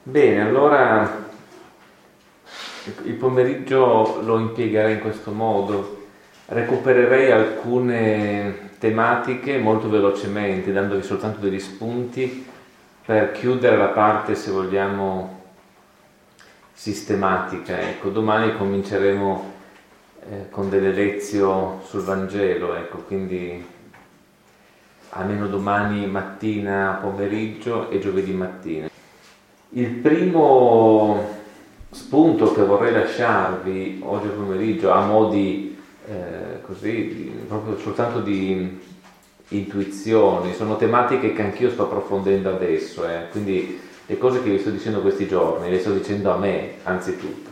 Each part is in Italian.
Bene, allora il pomeriggio lo impiegherei in questo modo. Recupererei alcune tematiche molto velocemente, dandovi soltanto degli spunti per chiudere la parte, se vogliamo, sistematica. Ecco, domani cominceremo con delle lezioni sul Vangelo, ecco, quindi almeno domani mattina, pomeriggio e giovedì mattina. Il primo spunto che vorrei lasciarvi oggi pomeriggio, a mo' di proprio soltanto di intuizioni, sono tematiche che anch'io sto approfondendo adesso, quindi le cose che vi sto dicendo questi giorni le sto dicendo a me anzitutto.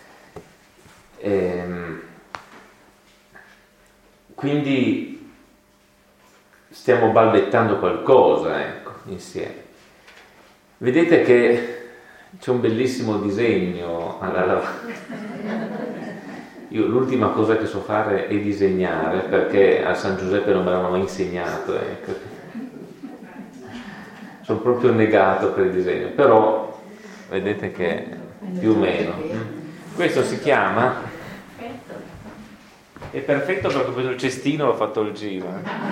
Quindi stiamo balbettando qualcosa, ecco, insieme. Vedete che c'è un bellissimo disegno alla lavagna. Io l'ultima cosa che so fare è disegnare, perché a San Giuseppe non me l'hanno mai insegnato, ecco. Sono proprio negato per il disegno, però vedete che più o meno. Questo si chiama? È perfetto perché ho preso il cestino e ho fatto il giro.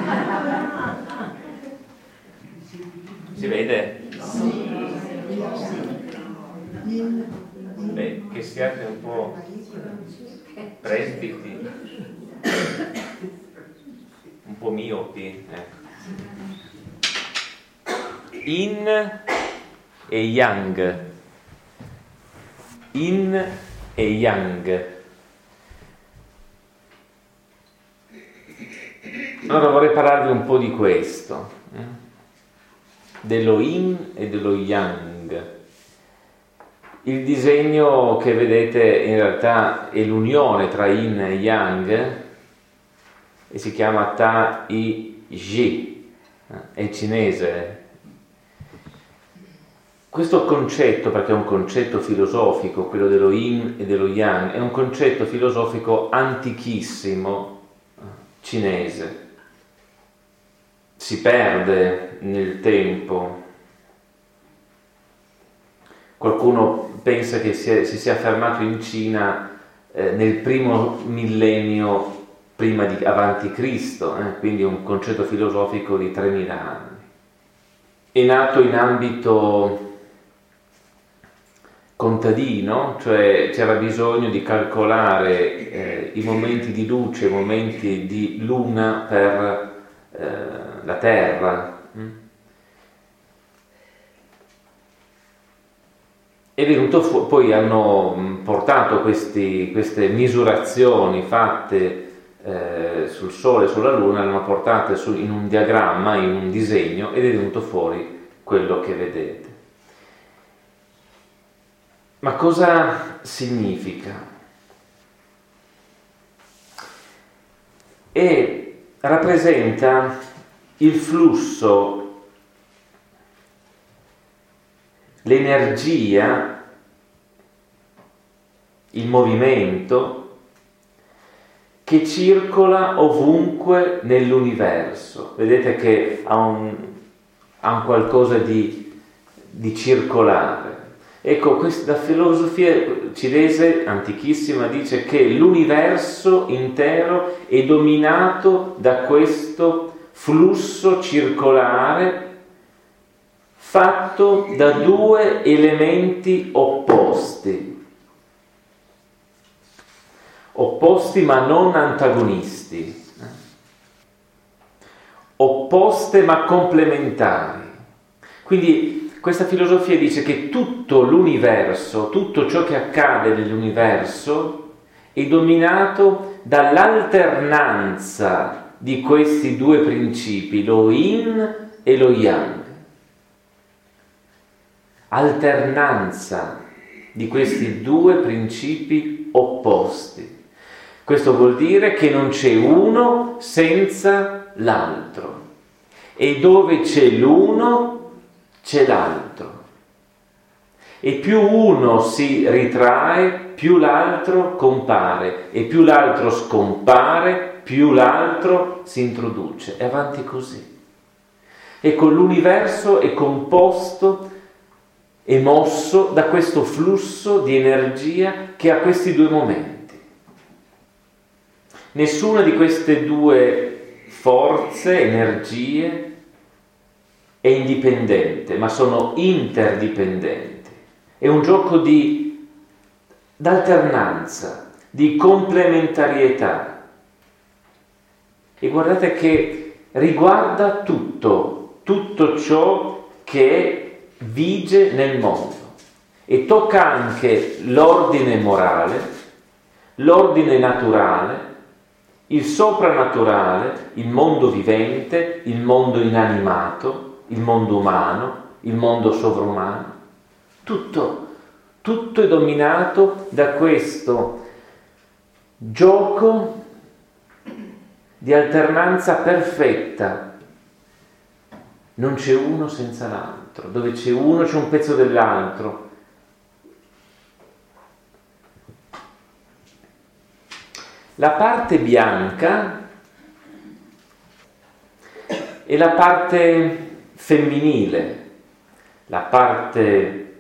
Si vede? Beh, che siate un po' presbiti, un po' miopi, ecco. Yin e yang. Yin e yang. Allora vorrei parlarvi un po' di questo, dello yin e dello yang. Il disegno che vedete in realtà è l'unione tra yin e yang e si chiama Ta I Ji, è cinese. Questo concetto, perché è un concetto filosofico, quello dello yin e dello yang, è un concetto filosofico antichissimo, cinese. Si perde nel tempo. Qualcuno pensa che si sia fermato in Cina nel primo millennio prima di avanti Cristo, quindi un concetto filosofico di 3000 anni. È nato in ambito contadino, cioè c'era bisogno di calcolare i momenti di luce, i momenti di luna per la terra. È venuto poi hanno portato queste misurazioni fatte sul Sole e sulla Luna, le hanno portate in un diagramma, in un disegno, ed è venuto fuori quello che vedete. Ma cosa significa? E rappresenta il flusso, l'energia, il movimento che circola ovunque nell'universo. Vedete che ha un qualcosa di circolare. Ecco, la filosofia cinese antichissima dice che l'universo intero è dominato da questo flusso circolare fatto da due elementi opposti ma non antagonisti, opposte ma complementari. Quindi questa filosofia dice che tutto l'universo, tutto ciò che accade nell'universo è dominato dall'alternanza di questi due principi, lo yin e lo yang. Alternanza di questi due principi opposti. Questo vuol dire che non c'è uno senza l'altro, e dove c'è l'uno c'è l'altro, e più uno si ritrae, più l'altro compare, e più l'altro scompare, più l'altro si introduce, e avanti così. Ecco, l'universo è composto è mosso da questo flusso di energia che ha questi due momenti. Nessuna di queste due forze, energie, è indipendente, ma sono interdipendenti. È un gioco d'alternanza, di complementarietà. E guardate che riguarda tutto ciò che vige nel mondo e tocca anche l'ordine morale, l'ordine naturale, il soprannaturale, il mondo vivente, il mondo inanimato, il mondo umano, il mondo sovrumano. Tutto è dominato da questo gioco di alternanza perfetta. Non c'è uno senza l'altro, dove c'è uno c'è un pezzo dell'altro. La parte bianca è la parte femminile, la parte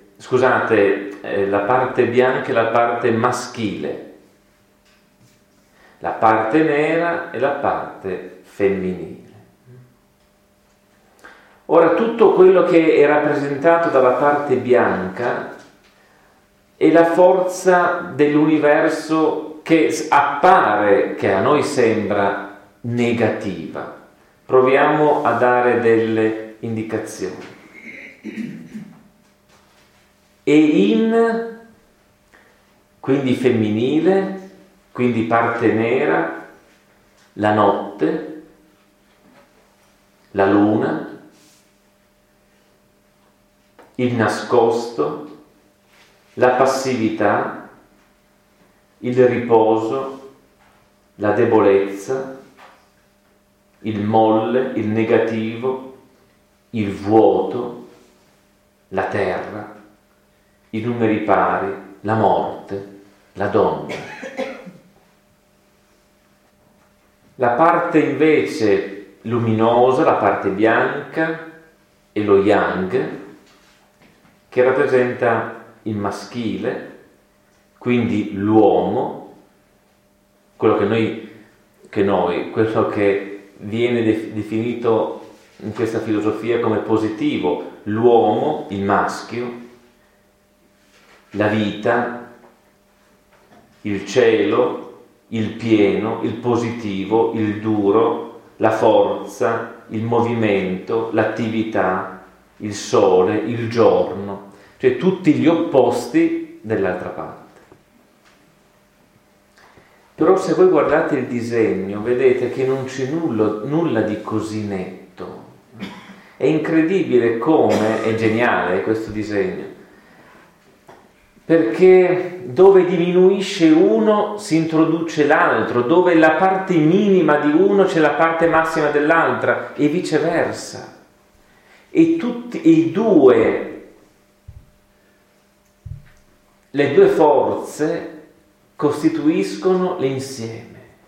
bianca è la parte maschile, la parte nera è la parte femminile. Ora, tutto quello che è rappresentato dalla parte bianca è la forza dell'universo che appare, che a noi sembra negativa. Proviamo a dare delle indicazioni. E in, quindi femminile, quindi parte nera, la notte, la luna, il nascosto, la passività, il riposo, la debolezza, il molle, il negativo, il vuoto, la terra, i numeri pari, la morte, la donna. La parte invece luminosa, la parte bianca, è lo yang, che rappresenta il maschile, quindi l'uomo, quello che viene definito in questa filosofia come positivo, l'uomo, il maschio, la vita, il cielo, il pieno, il positivo, il duro, la forza, il movimento, l'attività, il sole, il giorno, cioè tutti gli opposti dell'altra parte. Però se voi guardate il disegno, vedete che non c'è nulla di così netto. È incredibile come, è geniale questo disegno, perché dove diminuisce uno si introduce l'altro, dove la parte minima di uno c'è la parte massima dell'altra e viceversa. E le due forze costituiscono l'insieme.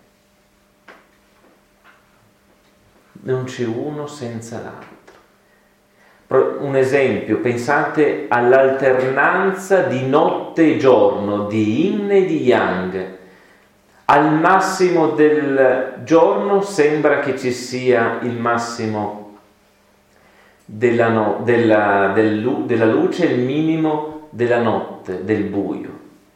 Non c'è uno senza l'altro. Un esempio, pensate all'alternanza di notte e giorno, di yin e di yang. Al massimo del giorno sembra che ci sia il massimo della luce, il minimo della notte, del buio.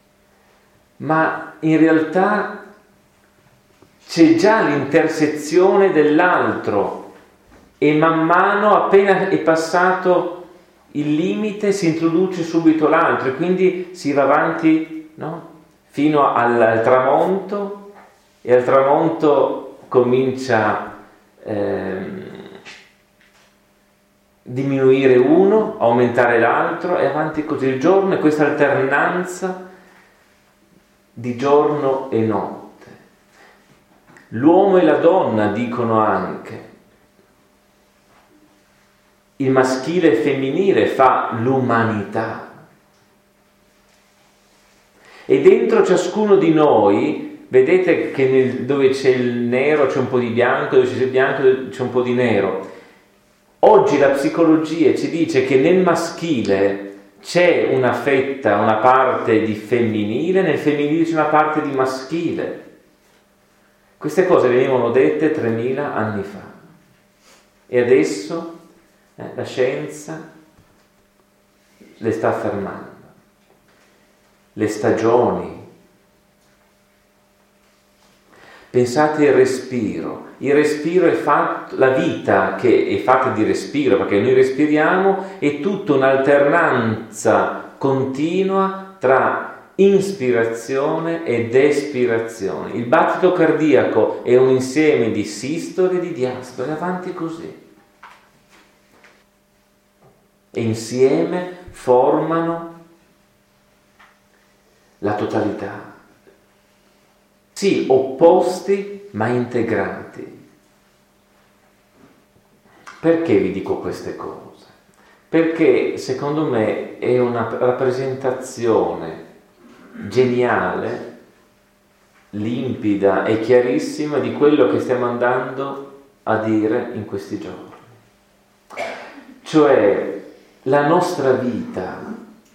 Ma in realtà c'è già l'intersezione dell'altro e man mano, appena è passato il limite, si introduce subito l'altro e quindi si va avanti, no? Fino al tramonto, e al tramonto comincia diminuire uno, aumentare l'altro e avanti così il giorno, e questa alternanza di giorno e notte. L'uomo e la donna dicono anche, il maschile e il femminile fa l'umanità. E dentro ciascuno di noi, vedete che dove c'è il nero c'è un po' di bianco, dove c'è il bianco c'è un po' di nero. Oggi la psicologia ci dice che nel maschile c'è una fetta, una parte di femminile, nel femminile c'è una parte di maschile. Queste cose venivano dette 3000 anni fa e adesso la scienza le sta affermando. Le stagioni. Pensate al respiro. Il respiro è fatto, la vita che è fatta di respiro, perché noi respiriamo, è tutta un'alternanza continua tra inspirazione ed espirazione. Il battito cardiaco è un insieme di sistole e di diastole, avanti così. E insieme formano la totalità. Sì, opposti ma integrati. Perché vi dico queste cose? Perché secondo me è una rappresentazione geniale, limpida e chiarissima di quello che stiamo andando a dire in questi giorni. Cioè, la nostra vita,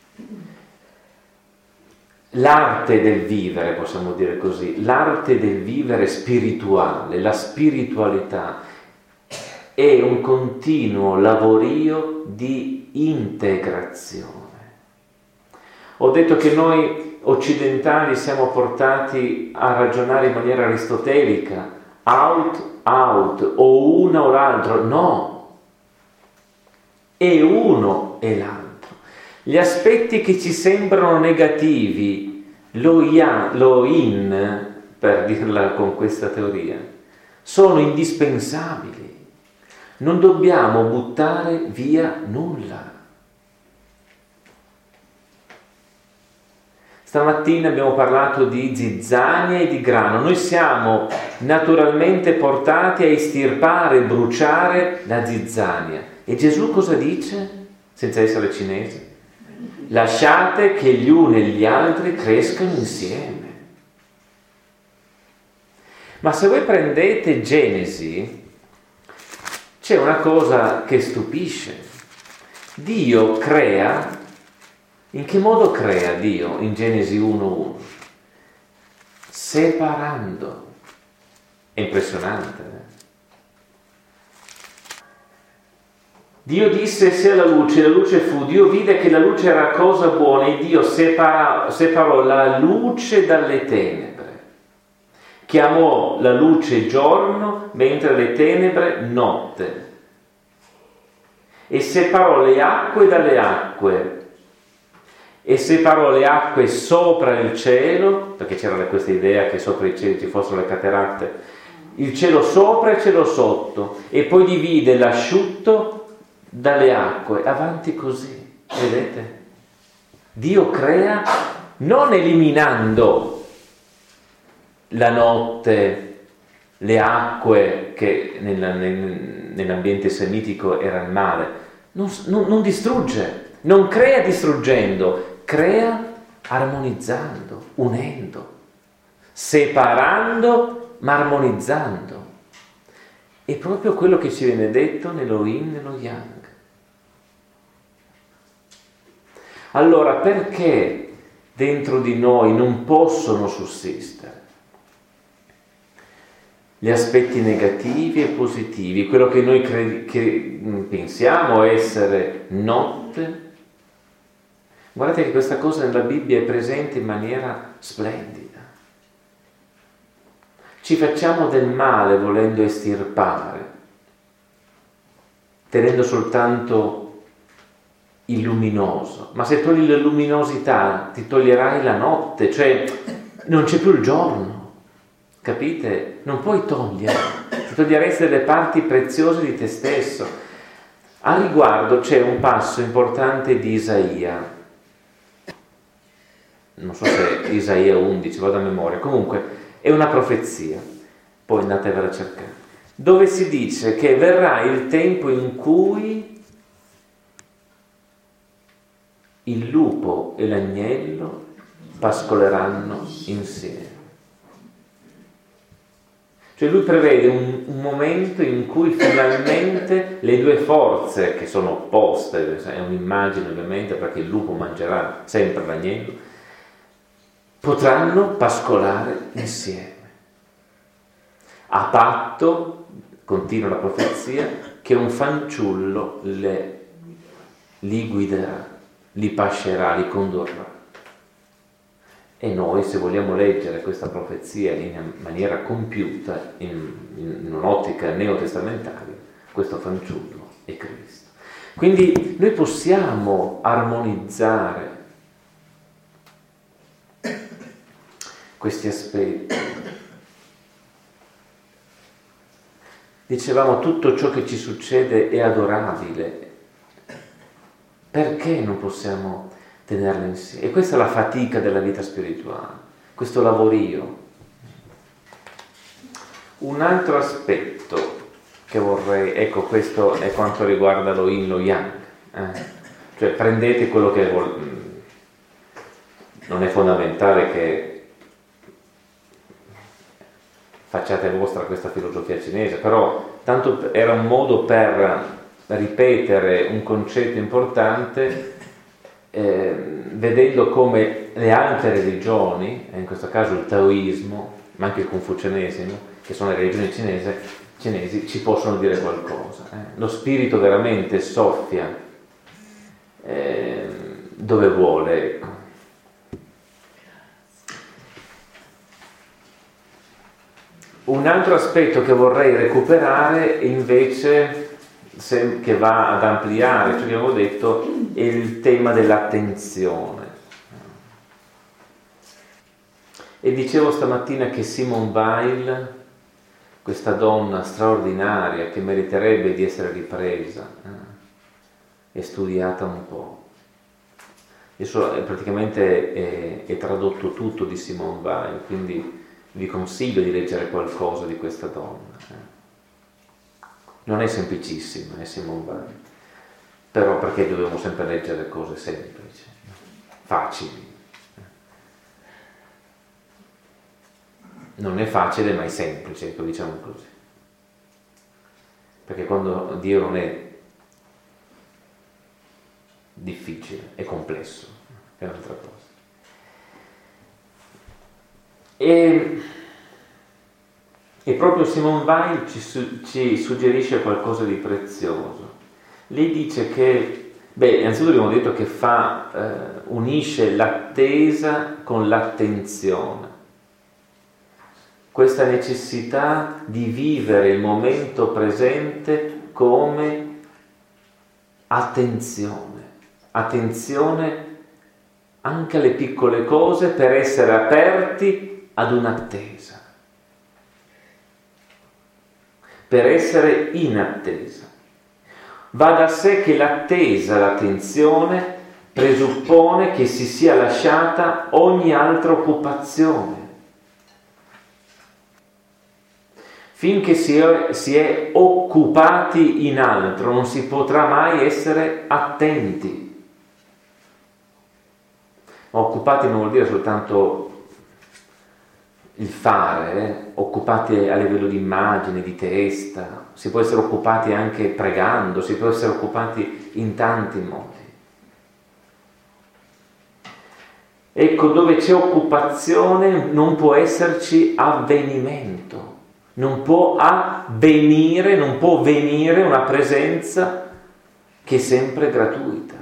l'arte del vivere, possiamo dire così, l'arte del vivere spirituale, la spiritualità è un continuo lavorio di integrazione. Ho detto che noi occidentali siamo portati a ragionare in maniera aristotelica, out, o una o l'altro, no, è uno e l'altro. Gli aspetti che ci sembrano negativi, lo in, per dirla con questa teoria, sono indispensabili. Non dobbiamo buttare via nulla. Stamattina abbiamo parlato di zizzania e di grano. Noi siamo naturalmente portati a estirpare, bruciare la zizzania. E Gesù cosa dice? Senza essere cinese. Lasciate che gli uni e gli altri crescano insieme. Ma se voi prendete Genesi, c'è una cosa che stupisce. Dio crea. In che modo crea Dio in Genesi 1:1? Separando. È impressionante. Dio disse sia la luce fu. Dio vide che la luce era cosa buona e Dio separò la luce dalle tenebre. Chiamò la luce giorno, mentre le tenebre notte. E separò le acque dalle acque. E separò le acque sopra il cielo, perché c'era questa idea che sopra il cielo ci fossero le cateratte, il cielo sopra e il cielo sotto, e poi divide l'asciutto dalle acque, avanti così, vedete? Dio crea non eliminando la notte, le acque che nell'ambiente semitico era il male, non distrugge, non crea distruggendo, crea armonizzando, unendo, separando ma armonizzando. È proprio quello che ci viene detto nello yin e nello yang. Allora, perché dentro di noi non possono sussistere gli aspetti negativi e positivi, quello che noi pensiamo essere notte? Guardate che questa cosa nella Bibbia è presente in maniera splendida. Ci facciamo del male volendo estirpare, tenendo soltanto il luminoso. Ma se togli la luminosità ti toglierai la notte, cioè non c'è più il giorno, capite? Non puoi togliere, ti toglieresti delle parti preziose di te stesso. A riguardo c'è un passo importante di Isaia, non so se Isaia 11, vado a memoria, comunque è una profezia, poi andatevela a cercare, dove si dice che verrà il tempo in cui il lupo e l'agnello pascoleranno insieme. Cioè lui prevede un momento in cui finalmente le due forze, che sono opposte, è un'immagine ovviamente perché il lupo mangerà sempre l'agnello, potranno pascolare insieme. A patto, continua la profezia, che un fanciullo li guiderà, li pascerà, li condurrà. E noi, se vogliamo leggere questa profezia in maniera compiuta, in un'ottica neotestamentaria, questo fanciullo è Cristo. Quindi noi possiamo armonizzare questi aspetti. Dicevamo, tutto ciò che ci succede è adorabile. Perché non possiamo tenerlo insieme? E questa è la fatica della vita spirituale, questo lavorio. Un altro aspetto che vorrei, ecco, questo è quanto riguarda lo yin, lo yang. Cioè prendete quello che non è fondamentale che facciate vostra questa filosofia cinese, però tanto era un modo per ripetere un concetto importante, vedendo come le altre religioni, in questo caso il taoismo, ma anche il confucianesimo, che sono le religioni cinesi, ci possono dire qualcosa. Lo spirito veramente soffia dove vuole, ecco. Un altro aspetto che vorrei recuperare invece, che va ad ampliare, cioè che avevo detto, è il tema dell'attenzione. E dicevo stamattina che Simone Weil, questa donna straordinaria che meriterebbe di essere ripresa e studiata un po'. Adesso praticamente è tradotto tutto di Simone Weil, quindi vi consiglio di leggere qualcosa di questa donna. Non è semplicissima, è Simone Weil, però perché dobbiamo sempre leggere cose semplici, facili? Non è facile, ma è semplice, ecco, diciamo così. Perché quando Dio non è difficile, è complesso, è un'altra cosa. E proprio Simone Weil ci suggerisce qualcosa di prezioso. Lei dice che, innanzitutto abbiamo detto che unisce l'attesa con l'attenzione. Questa necessità di vivere il momento presente come attenzione anche alle piccole cose per essere aperti ad un'attesa, per essere in attesa. Va da sé che l'attesa, l'attenzione, presuppone che si sia lasciata ogni altra occupazione. Finché si è occupati in altro, non si potrà mai essere attenti. Ma occupati non vuol dire soltanto il fare, occupati a livello di immagine, di testa, si può essere occupati anche pregando, si può essere occupati in tanti modi. Ecco, dove c'è occupazione non può esserci avvenimento. Non può avvenire, non può venire una presenza che è sempre gratuita,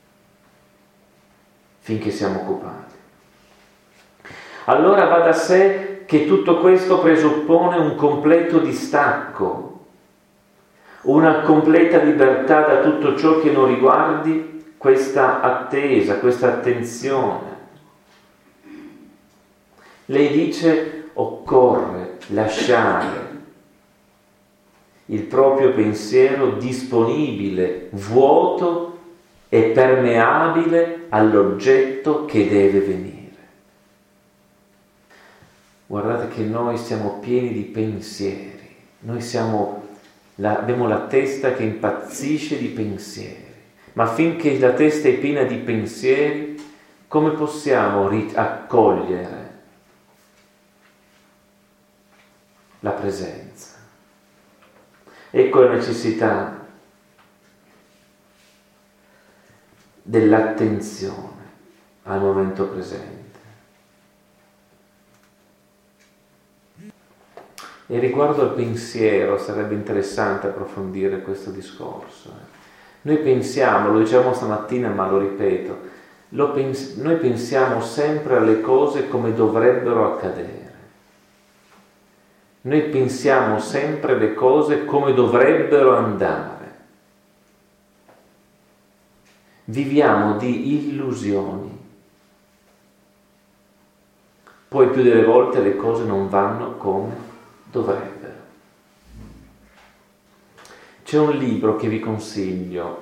finché siamo occupati. Allora va da sé che tutto questo presuppone un completo distacco, una completa libertà da tutto ciò che non riguardi questa attesa, questa attenzione. Lei dice: occorre lasciare il proprio pensiero disponibile, vuoto e permeabile all'oggetto che deve venire. Guardate che noi siamo pieni di pensieri, noi abbiamo la testa che impazzisce di pensieri, ma finché la testa è piena di pensieri, come possiamo accogliere la presenza. Ecco la necessità dell'attenzione al momento presente. E riguardo al pensiero sarebbe interessante approfondire questo discorso. Noi pensiamo, lo dicevamo stamattina ma lo ripeto, noi pensiamo sempre alle cose come dovrebbero accadere. Noi pensiamo sempre le cose come dovrebbero andare. Viviamo di illusioni. Poi più delle volte le cose non vanno come dovrebbero. C'è un libro che vi consiglio,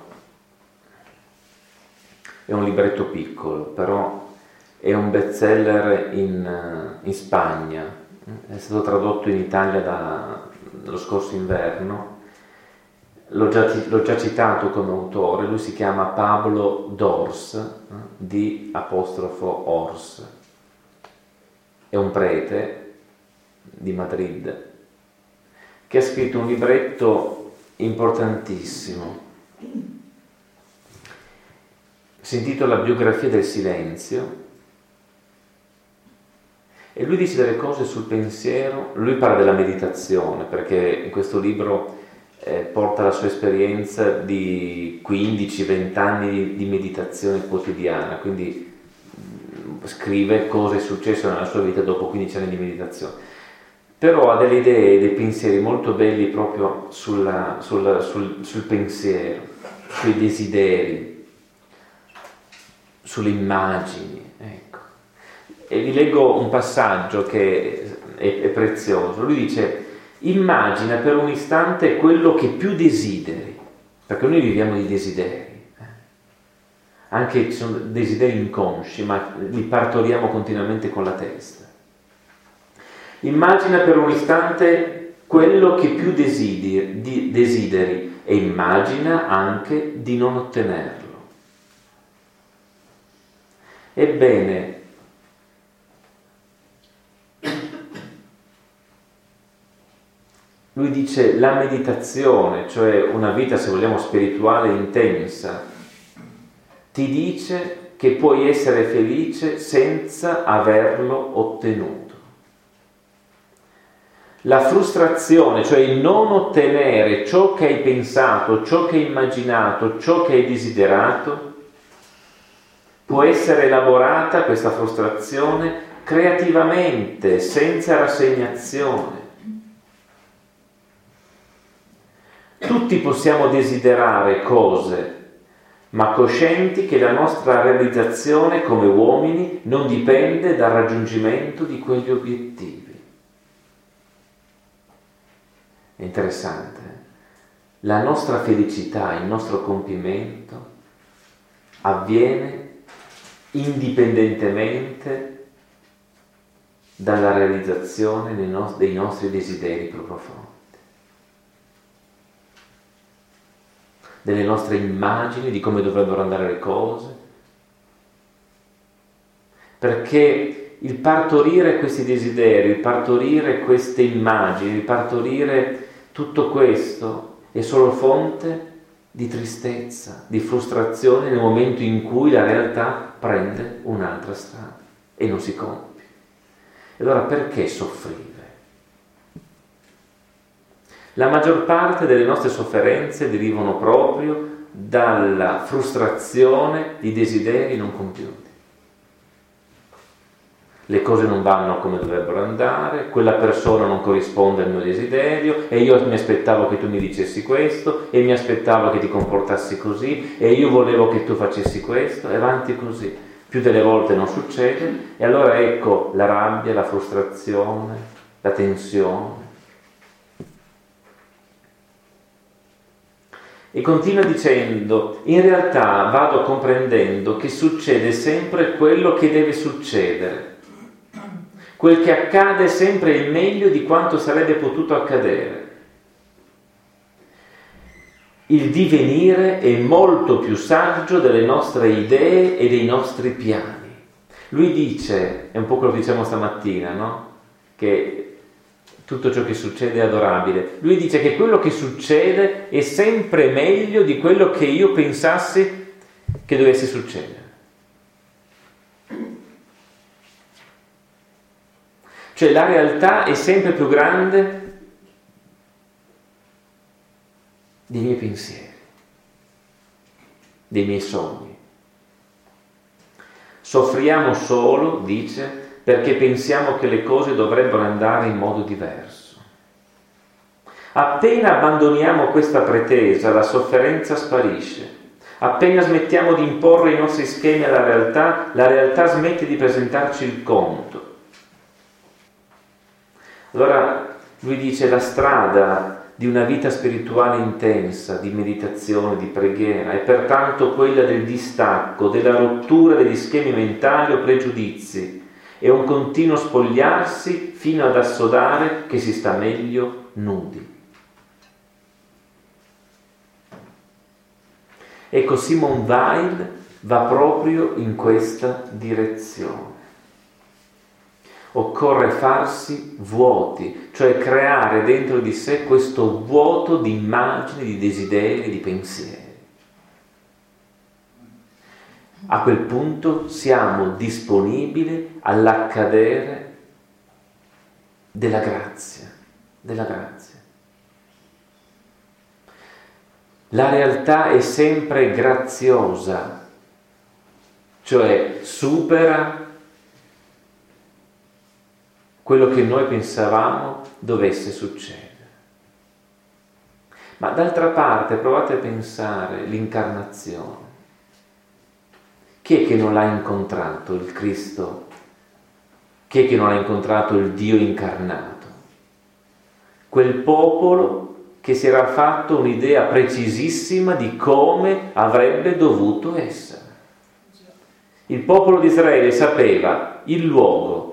è un libretto piccolo, però è un bestseller in Spagna, è stato tradotto in Italia dallo scorso inverno, l'ho già citato come autore, lui si chiama Pablo Dors, D''Ors, è un prete di Madrid che ha scritto un libretto importantissimo, si intitola Biografia del silenzio, e lui dice delle cose sul pensiero. Lui parla della meditazione, perché in questo libro porta la sua esperienza di 15-20 anni di meditazione quotidiana, quindi scrive cosa è successo nella sua vita dopo 15 anni di meditazione. Però ha delle idee, dei pensieri molto belli proprio sul pensiero, sui desideri, sulle immagini, ecco. E vi leggo un passaggio che è prezioso. Lui dice: immagina per un istante quello che più desideri, perché noi viviamo di desideri, anche ci sono desideri inconsci, ma li partoriamo continuamente con la testa. Immagina per un istante quello che più desideri e immagina anche di non ottenerlo. Ebbene, lui dice la meditazione, cioè una vita, se vogliamo, spirituale intensa, ti dice che puoi essere felice senza averlo ottenuto. La frustrazione, cioè il non ottenere ciò che hai pensato, ciò che hai immaginato, ciò che hai desiderato, può essere elaborata, questa frustrazione, creativamente, senza rassegnazione. Tutti possiamo desiderare cose, ma coscienti che la nostra realizzazione come uomini non dipende dal raggiungimento di quegli obiettivi. È interessante. La nostra felicità, il nostro compimento avviene indipendentemente dalla realizzazione dei nostri desideri più profondi, delle nostre immagini di come dovrebbero andare le cose, perché il partorire questi desideri, il partorire queste immagini, il partorire tutto questo è solo fonte di tristezza, di frustrazione nel momento in cui la realtà prende un'altra strada e non si compie. E allora perché soffrire? La maggior parte delle nostre sofferenze derivano proprio dalla frustrazione di desideri non compiuti. Le cose non vanno come dovrebbero andare, quella persona non corrisponde al mio desiderio e io mi aspettavo che tu mi dicessi questo e mi aspettavo che ti comportassi così e io volevo che tu facessi questo e avanti così. Più delle volte non succede e allora ecco la rabbia, la frustrazione, la tensione. E continua dicendo: in realtà vado comprendendo che succede sempre quello che deve succedere. Quel che accade è sempre il meglio di quanto sarebbe potuto accadere. Il divenire è molto più saggio delle nostre idee e dei nostri piani. Lui dice, è un po' quello che diciamo stamattina, no? Che tutto ciò che succede è adorabile. Lui dice che quello che succede è sempre meglio di quello che io pensassi che dovesse succedere. Cioè la realtà è sempre più grande dei miei pensieri, dei miei sogni. Soffriamo solo, dice, perché pensiamo che le cose dovrebbero andare in modo diverso. Appena abbandoniamo questa pretesa, la sofferenza sparisce. Appena smettiamo di imporre i nostri schemi alla la realtà smette di presentarci il conto. Allora lui dice: la strada di una vita spirituale intensa, di meditazione, di preghiera, è pertanto quella del distacco, della rottura degli schemi mentali o pregiudizi, è un continuo spogliarsi fino ad assodare che si sta meglio nudi. Ecco, Simone Weil va proprio in questa direzione. Occorre farsi vuoti, cioè creare dentro di sé questo vuoto di immagini, di desideri, di pensieri. A quel punto siamo disponibili all'accadere della grazia, della grazia. La realtà è sempre graziosa, cioè supera quello che noi pensavamo dovesse succedere. Ma d'altra parte provate a pensare l'incarnazione. Chi è che non l'ha incontrato il Cristo? Chi è che non ha incontrato il Dio incarnato? Quel popolo che si era fatto un'idea precisissima di come avrebbe dovuto essere. Il popolo di Israele sapeva il luogo,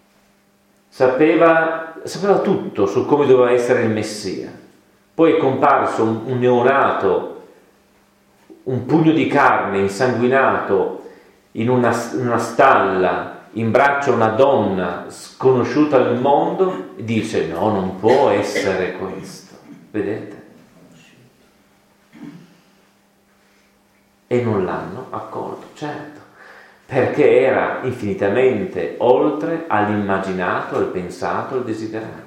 sapeva tutto su come doveva essere il Messia. Poi è comparso un neonato, un pugno di carne insanguinato in una stalla, in braccio a una donna sconosciuta al mondo, e dice: no, non può essere questo. Vedete? E non l'hanno accolto, certo, perché era infinitamente oltre all'immaginato, al pensato, al desiderato.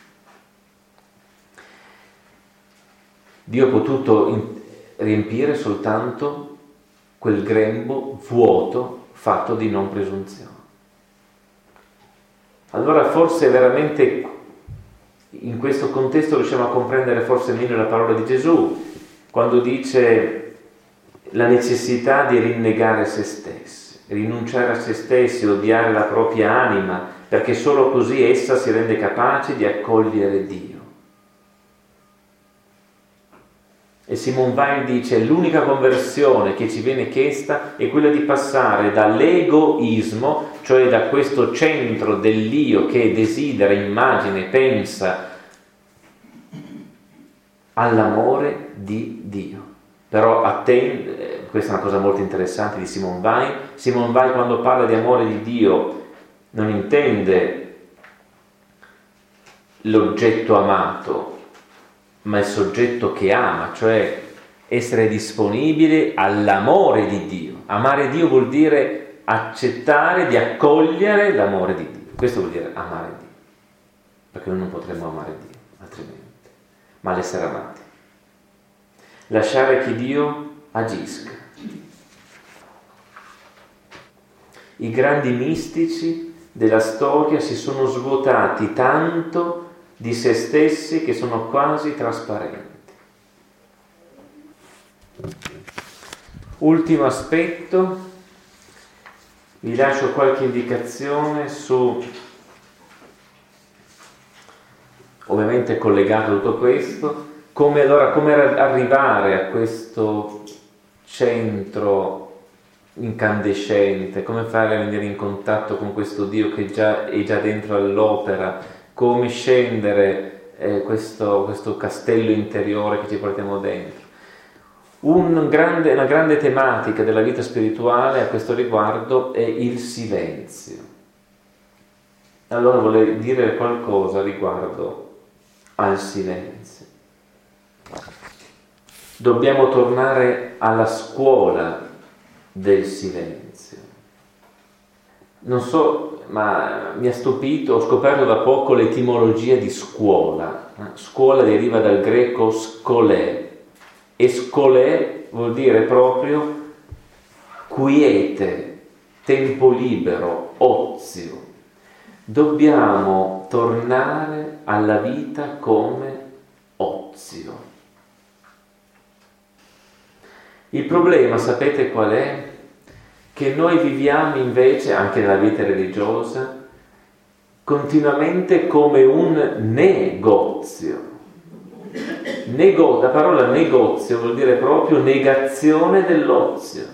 Dio ha potuto riempire soltanto quel grembo vuoto fatto di non presunzione. Allora forse veramente in questo contesto riusciamo a comprendere forse meglio la parola di Gesù, quando dice la necessità di rinnegare se stessi, rinunciare a se stessi, odiare la propria anima, perché solo così essa si rende capace di accogliere Dio. E Simone Weil dice: l'unica conversione che ci viene chiesta è quella di passare dall'egoismo, cioè da questo centro dell'io che desidera, immagina, pensa, all'amore di Dio. Però questa è una cosa molto interessante di Simone Weil. Simone Weil, quando parla di amore di Dio, non intende l'oggetto amato, ma il soggetto che ama, cioè essere disponibile all'amore di Dio. Amare Dio vuol dire accettare di accogliere l'amore di Dio. Questo vuol dire amare Dio, perché noi non potremmo amare Dio altrimenti, ma l'essere amati. Lasciare che Dio agisca. I grandi mistici della storia si sono svuotati tanto di se stessi che sono quasi trasparenti. Ultimo aspetto, vi lascio qualche indicazione su, ovviamente collegato a tutto questo, come arrivare a questo centro incandescente, come fare a venire in contatto con questo Dio che è già dentro all'opera, come scendere questo castello interiore che ci portiamo dentro. Una grande tematica della vita spirituale a questo riguardo è il silenzio. Allora vorrei dire qualcosa riguardo al silenzio. Dobbiamo tornare alla scuola del silenzio. Non so, ma mi ha stupito, ho scoperto da poco l'etimologia di scuola. Scuola deriva dal greco scolè, e scolè vuol dire proprio quiete, tempo libero, ozio. Dobbiamo tornare alla vita come ozio. Il problema, sapete qual è? Che noi viviamo invece, anche nella vita religiosa, continuamente come un negozio. La parola negozio vuol dire proprio negazione dell'ozio.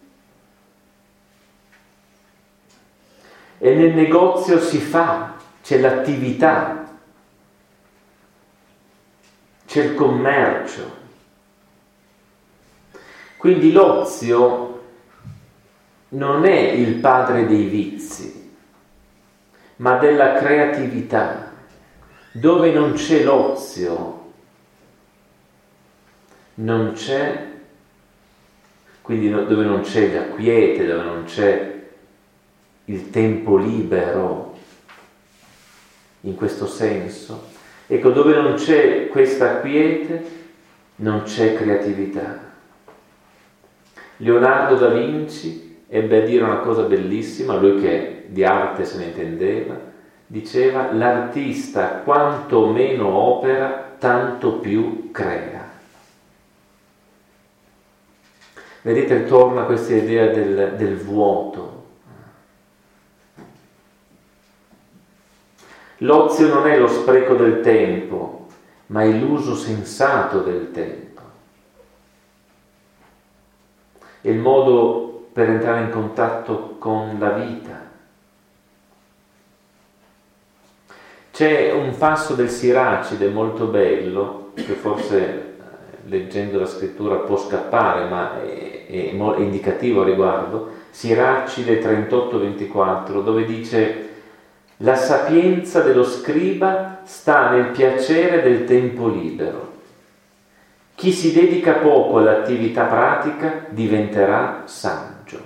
E nel negozio si fa, c'è l'attività, c'è il commercio. Quindi l'ozio non è il padre dei vizi, ma della creatività. Dove non c'è l'ozio, non c'è, quindi dove non c'è la quiete, dove non c'è il tempo libero, in questo senso, ecco, dove non c'è questa quiete, non c'è creatività. Leonardo da Vinci ebbe a dire una cosa bellissima, lui che di arte se ne intendeva, diceva: l'artista quanto meno opera, tanto più crea. Vedete, torna questa idea del vuoto. L'ozio non è lo spreco del tempo, ma è l'uso sensato del tempo. È il modo per entrare in contatto con la vita. C'è un passo del Siracide molto bello, che forse leggendo la scrittura può scappare, ma è indicativo a riguardo, Siracide 38-24, dove dice: la sapienza dello scriba sta nel piacere del tempo libero. Chi si dedica poco all'attività pratica diventerà saggio.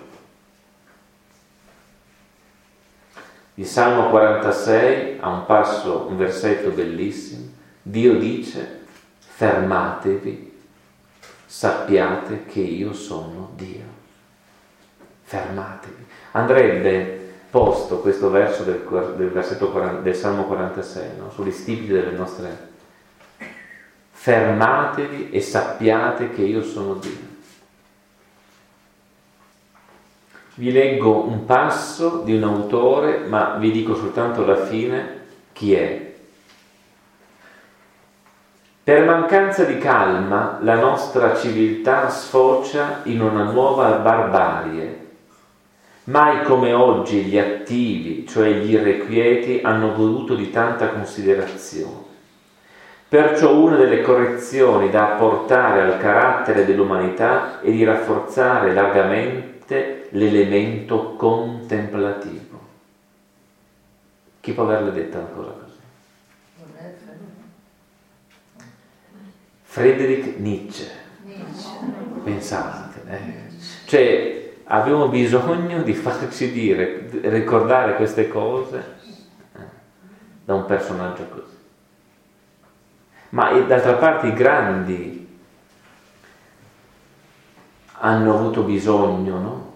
Il Salmo 46 ha un versetto bellissimo. Dio dice: fermatevi, sappiate che io sono Dio. Fermatevi. Andrebbe posto questo verso del versetto del Salmo 46, no? Sugli stipiti delle nostre. Fermatevi e sappiate che io sono Dio. Vi leggo un passo di un autore, ma vi dico soltanto alla fine chi è. Per mancanza di calma la nostra civiltà sfocia in una nuova barbarie. Mai come oggi gli attivi, cioè gli irrequieti, hanno goduto di tanta considerazione. Perciò una delle correzioni da apportare al carattere dell'umanità è di rafforzare largamente l'elemento contemplativo. Chi può averle detta una cosa così? Friedrich Nietzsche. Pensate, Cioè, abbiamo bisogno di farci ricordare queste cose da un personaggio così. Ma d'altra parte i grandi hanno avuto bisogno, no?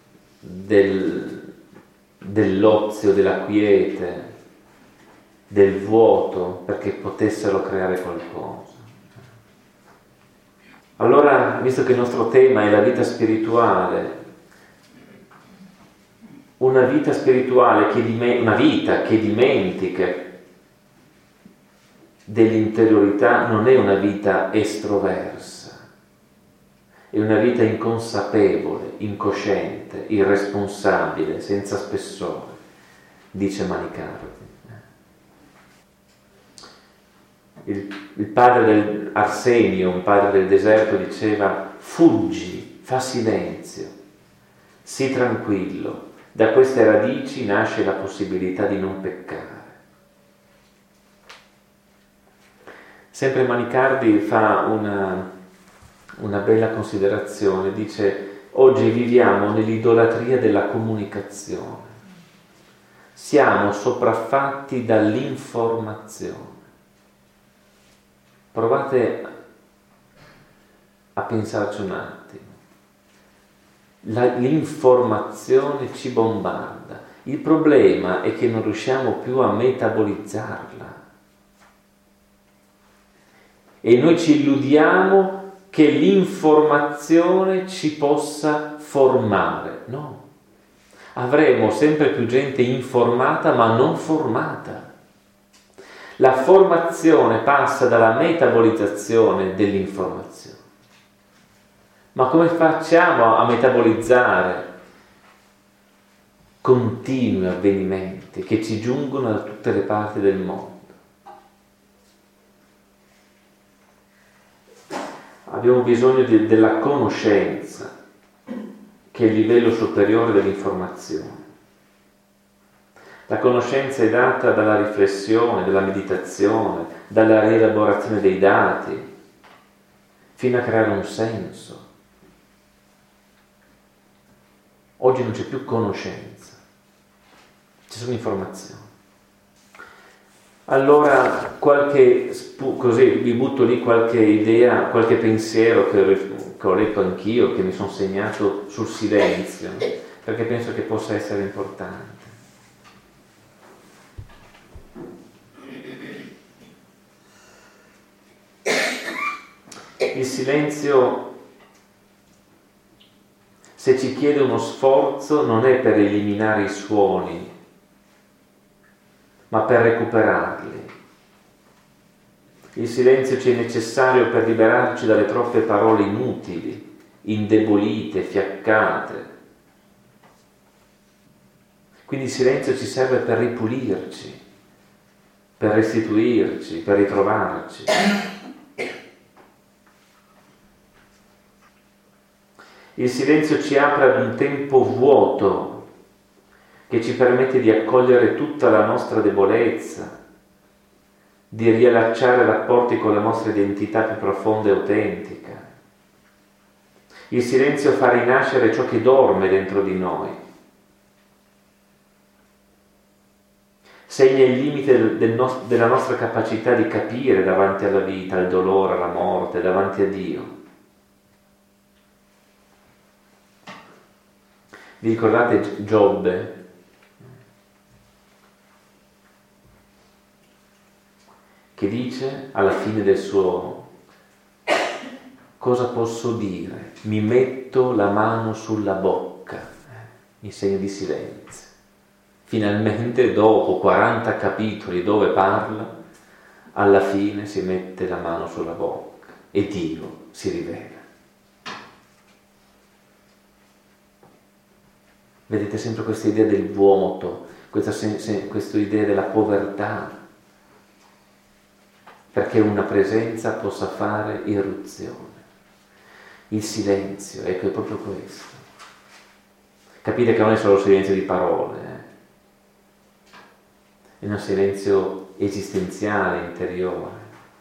Dell'ozio, della quiete, del vuoto, perché potessero creare qualcosa. Allora, visto che il nostro tema è la vita spirituale, una vita spirituale una vita che dimentica dell'interiorità non è una vita estroversa, è una vita inconsapevole, incosciente, irresponsabile, senza spessore, dice Manicardi. Il padre Arsenio, un padre del deserto, diceva: fuggi, fa silenzio, sii tranquillo, Da queste radici nasce la possibilità di non peccare. Sempre Manicardi fa una bella considerazione, dice: oggi viviamo nell'idolatria della comunicazione, siamo sopraffatti dall'informazione. Provate a pensarci un attimo. L'informazione ci bombarda, il problema è che non riusciamo più a metabolizzarla. E noi ci illudiamo che l'informazione ci possa formare. No, avremo sempre più gente informata ma non formata. La formazione passa dalla metabolizzazione dell'informazione. Ma come facciamo a metabolizzare continui avvenimenti che ci giungono da tutte le parti del mondo? Abbiamo bisogno della conoscenza, che è il livello superiore dell'informazione. La conoscenza è data dalla riflessione, dalla meditazione, dalla rielaborazione dei dati, fino a creare un senso. Oggi non c'è più conoscenza, ci sono informazioni. Allora così vi butto lì qualche idea, qualche pensiero che ho letto anch'io, che mi sono segnato sul silenzio, perché penso che possa essere importante. Il silenzio, se ci chiede uno sforzo, non è per eliminare i suoni, ma per recuperarli. Il silenzio ci è necessario per liberarci dalle troppe parole inutili, indebolite, fiaccate. Quindi il silenzio ci serve per ripulirci, per restituirci, per ritrovarci. Il silenzio ci apre ad un tempo vuoto che ci permette di accogliere tutta la nostra debolezza, di riallacciare rapporti con la nostra identità più profonda e autentica. Il silenzio fa rinascere ciò che dorme dentro di noi. Segna il limite della nostra capacità di capire davanti alla vita, al dolore, alla morte, davanti a Dio. Vi ricordate Giobbe? Che dice alla fine del suo: cosa posso dire? Mi metto la mano sulla bocca, in segno di silenzio. Finalmente, dopo 40 capitoli dove parla, alla fine si mette la mano sulla bocca e Dio si rivela. Vedete sempre questa idea del vuoto, questa idea della povertà, perché una presenza possa fare irruzione. Il silenzio, ecco, è proprio questo. Capite che non è solo silenzio di parole, è un silenzio esistenziale, interiore.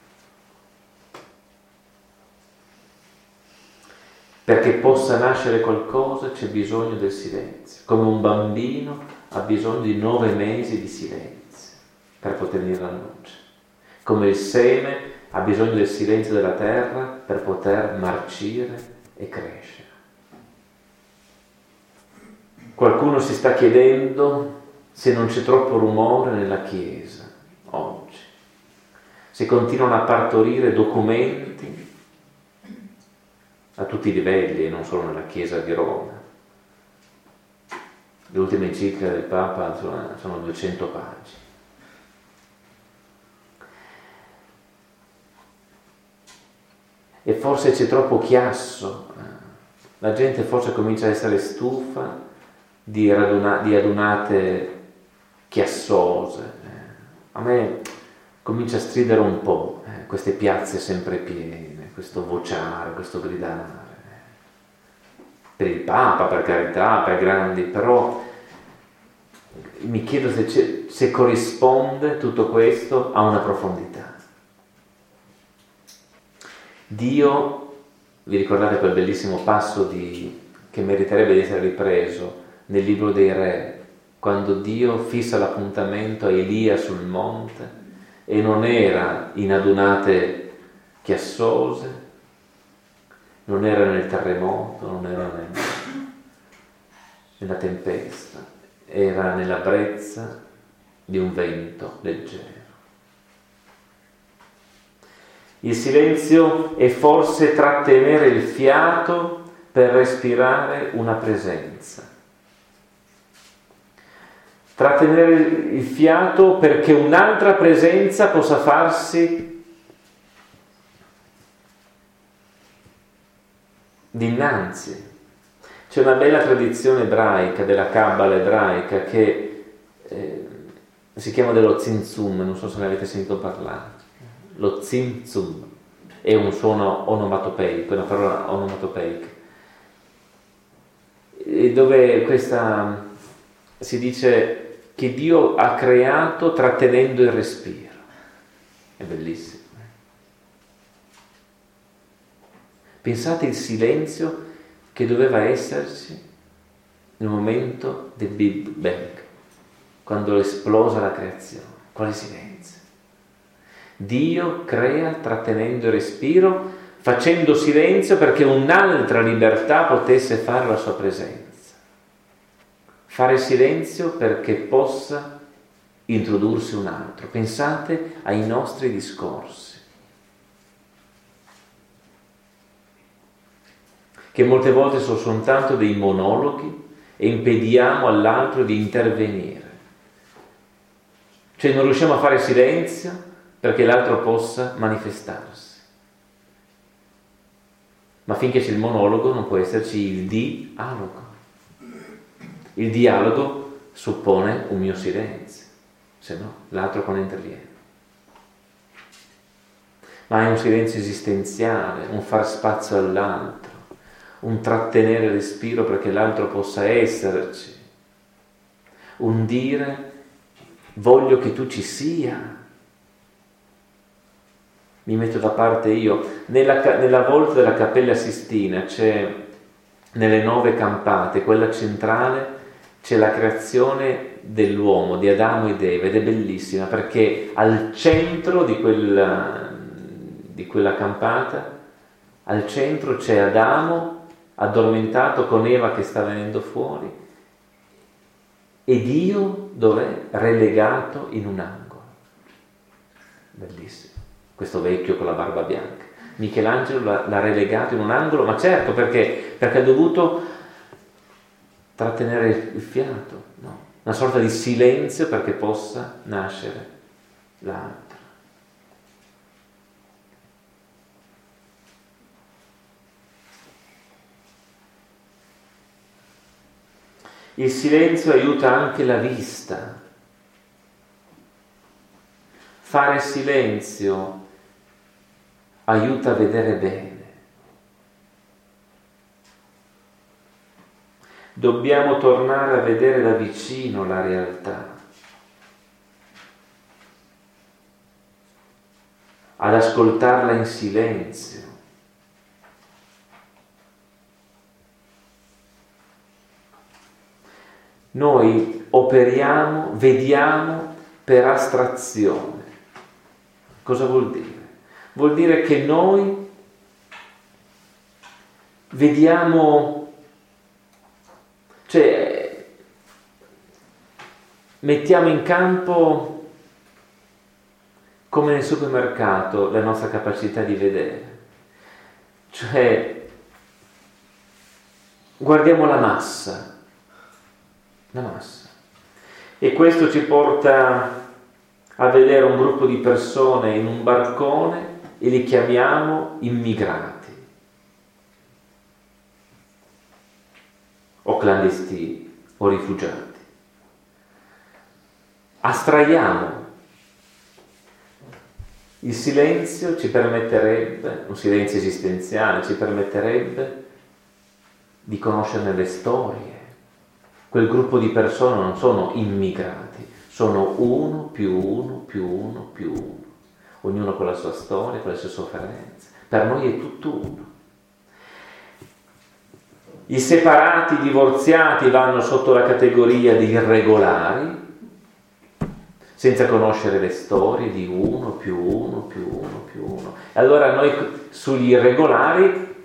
Perché possa nascere qualcosa c'è bisogno del silenzio, come un bambino ha bisogno di 9 mesi di silenzio per poter venire alla luce, come il seme ha bisogno del silenzio della terra per poter marcire e crescere. Qualcuno si sta chiedendo se non c'è troppo rumore nella Chiesa oggi, se continuano a partorire documenti a tutti i livelli e non solo nella Chiesa di Roma. Le ultime encicliche del Papa sono 200 pagine. E forse c'è troppo chiasso, la gente forse comincia a essere stufa di adunate chiassose. A me comincia a stridere un po' queste piazze sempre piene, questo vociare, questo gridare. Per il Papa, per carità, per grandi, però mi chiedo se corrisponde tutto questo a una profondità. Dio, vi ricordate quel bellissimo passo che meriterebbe di essere ripreso nel libro dei Re, quando Dio fissa l'appuntamento a Elia sul monte e non era in adunate chiassose, non era nel terremoto, non era nella tempesta, era nella brezza di un vento leggero. Il silenzio è forse trattenere il fiato per respirare una presenza. Trattenere il fiato perché un'altra presenza possa farsi dinanzi. C'è una bella tradizione ebraica, della Kabbala ebraica, che si chiama dello Tzimtzum, non so se ne avete sentito parlare. Lo Tzimtzum è un suono onomatopeico, una parola onomatopeica, dove si dice che Dio ha creato trattenendo il respiro. È bellissimo. Pensate il silenzio che doveva esserci nel momento del Big Bang, quando è esplosa la creazione. Quale silenzio! Dio crea trattenendo il respiro, facendo silenzio perché un'altra libertà potesse fare la sua presenza. Fare silenzio perché possa introdursi un altro. Pensate ai nostri discorsi, che molte volte sono soltanto dei monologhi e impediamo all'altro di intervenire. Cioè non riusciamo a fare silenzio perché l'altro possa manifestarsi. Ma finché c'è il monologo non può esserci il dialogo. Il dialogo suppone un mio silenzio, se no l'altro non interviene. Ma è un silenzio esistenziale, un far spazio all'altro, un trattenere il respiro perché l'altro possa esserci, un dire voglio che tu ci sia, mi metto da parte io. Nella volta della Cappella Sistina c'è, nelle 9 campate, quella centrale, c'è la creazione dell'uomo, di Adamo ed Eva, ed è bellissima perché al centro di quella campata, al centro c'è Adamo addormentato con Eva che sta venendo fuori e Dio dov'è? Relegato in un angolo. Bellissimo, questo vecchio con la barba bianca. Michelangelo l'ha relegato in un angolo, ma certo perché ha dovuto trattenere il fiato, no? Una sorta di silenzio perché possa nascere l'altro. Il silenzio aiuta anche la vista. Fare silenzio aiuta a vedere bene. Dobbiamo tornare a vedere da vicino la realtà, ad ascoltarla in silenzio. Noi operiamo, vediamo per astrazione. Cosa vuol dire? Vuol dire che noi vediamo, cioè mettiamo in campo come nel supermercato la nostra capacità di vedere, cioè guardiamo la massa, e questo ci porta a vedere un gruppo di persone in un barcone e li chiamiamo immigrati o clandestini o rifugiati. Astraiamo. Il silenzio ci permetterebbe, un silenzio esistenziale, ci permetterebbe di conoscerne le storie. quel gruppo di persone non sono immigrati, sono uno più uno più uno più uno, ognuno con la sua storia, con le sue sofferenze. Per noi è tutto uno. I separati, i divorziati vanno sotto la categoria di irregolari, senza conoscere le storie di uno più uno più uno più uno. E allora noi sugli irregolari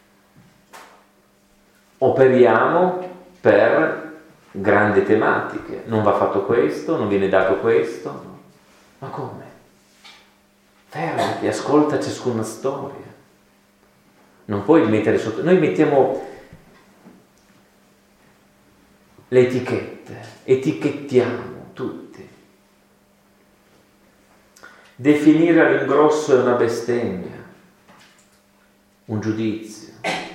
operiamo per grandi tematiche. Non va fatto questo, non viene dato questo. No. Ma come? Fermati, ascolta ciascuna storia. Non puoi mettere sotto... Noi mettiamo le etichette, etichettiamo tutti. Definire all'ingrosso è una bestemmia, un giudizio.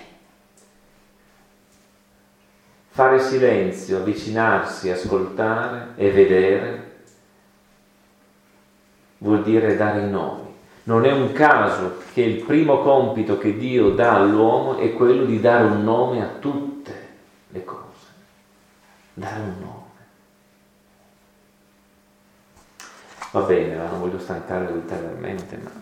Fare silenzio, avvicinarsi, ascoltare e vedere vuol dire dare i nomi. Non è un caso che il primo compito che Dio dà all'uomo è quello di dare un nome a tutte le cose. Dare un nome. Va bene, non voglio stancare ulteriormente, ma...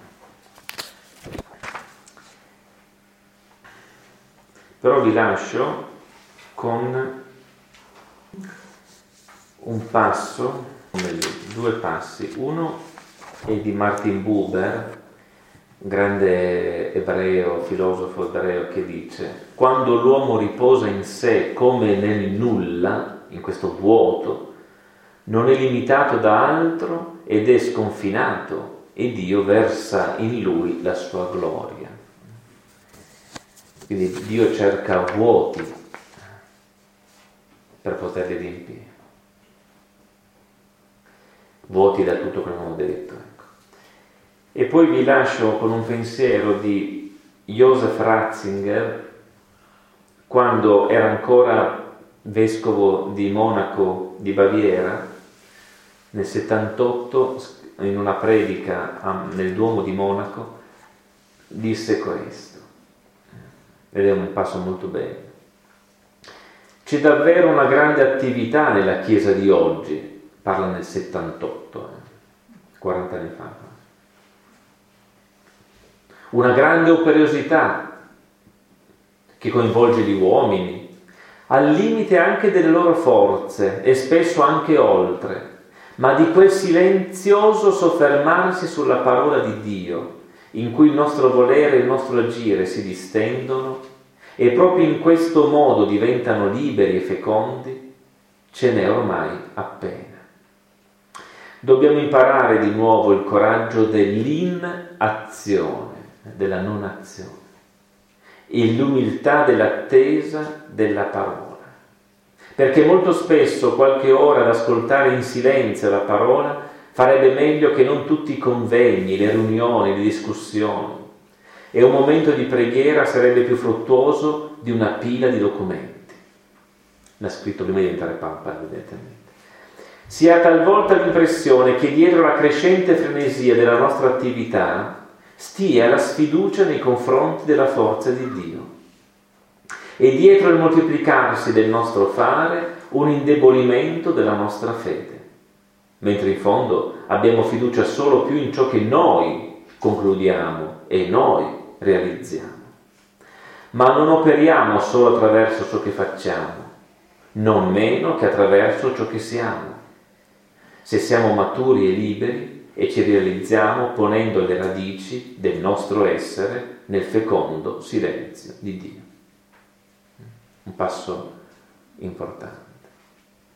Però vi lascio con un passo, due passi. Uno è di Martin Buber, grande ebreo, filosofo ebreo, che dice: quando l'uomo riposa in sé come nel nulla, in questo vuoto, non è limitato da altro ed è sconfinato, e Dio versa in lui la sua gloria. Quindi Dio cerca vuoti per poterli riempire. Vuoti da tutto quello che abbiamo detto. Ecco. E poi vi lascio con un pensiero di Joseph Ratzinger, quando era ancora vescovo di Monaco di Baviera, nel 78, in una predica nel Duomo di Monaco, disse questo, ed è un passo molto bello. C'è davvero una grande attività nella Chiesa di oggi, parla nel 78, 40 anni fa. Una grande operosità che coinvolge gli uomini, al limite anche delle loro forze e spesso anche oltre, ma di quel silenzioso soffermarsi sulla parola di Dio, in cui il nostro volere e il nostro agire si distendono e proprio in questo modo diventano liberi e fecondi, ce n'è ormai appena. Dobbiamo imparare di nuovo il coraggio dell'inazione, della non azione, e l'umiltà dell'attesa della parola. Perché molto spesso qualche ora ad ascoltare in silenzio la parola farebbe meglio che non tutti i convegni, le riunioni, le discussioni. E un momento di preghiera sarebbe più fruttuoso di una pila di documenti. L'ha scritto prima di diventare Papa, evidentemente. Si ha talvolta l'impressione che dietro la crescente frenesia della nostra attività stia la sfiducia nei confronti della forza di Dio. E dietro il moltiplicarsi del nostro fare un indebolimento della nostra fede, mentre in fondo abbiamo fiducia solo più in ciò che noi concludiamo e noi realizziamo. Ma non operiamo solo attraverso ciò che facciamo, non meno che attraverso ciò che siamo. Se siamo maturi e liberi e ci realizziamo ponendo le radici del nostro essere nel fecondo silenzio di Dio. Un passo importante.